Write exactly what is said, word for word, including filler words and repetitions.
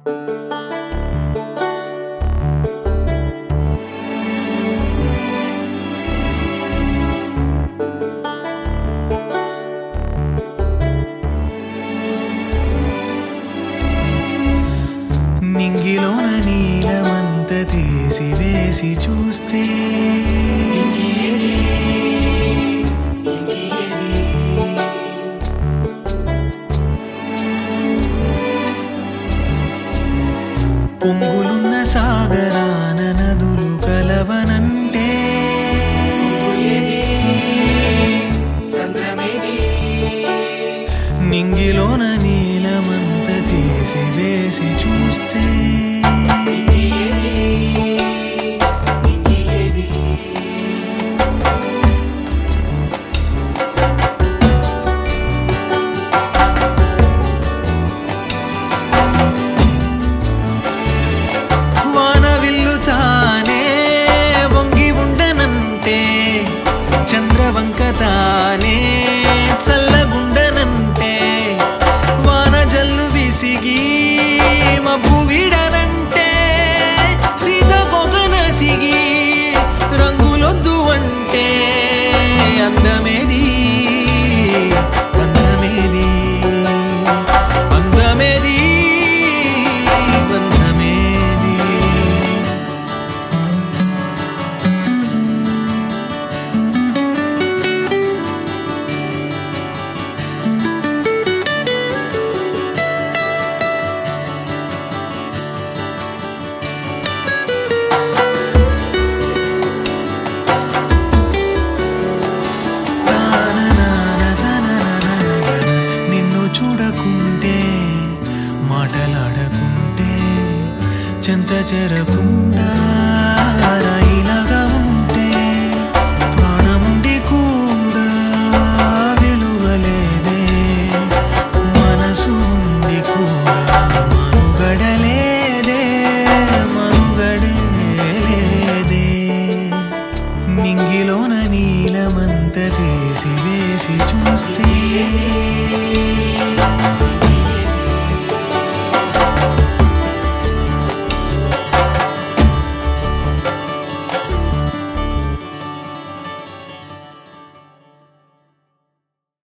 నింగిలోన నీలమంత తీసి వేసి చూస్తే పొంగులున్న సాగరాన నదులు కలవనంటే నింగిలోన నీలమంత తీసి వేసి చూస్తే వానవిల్లు తానే వంగి ఉండనంటే చంద్రవంక తానే చల్లగుండనంటే వాన జల్లు విసిగి మబ్బు వీడనంటే సీతకొక నసిగి రంగులొద్దు అంటే అందమేది అందమేది అందమేది బంధమేది చూడకుంటే మాటలాడకుంటే చెంత చెరకుండా రాయిలాగా ఉంటే ప్రాణముండి కూడా విలువలేదే మనసు ఉండి కూడా మనుగడలేదే మనుగడే లేదే నింగిలోన నీలమంత తీసి వేసి చూస్తే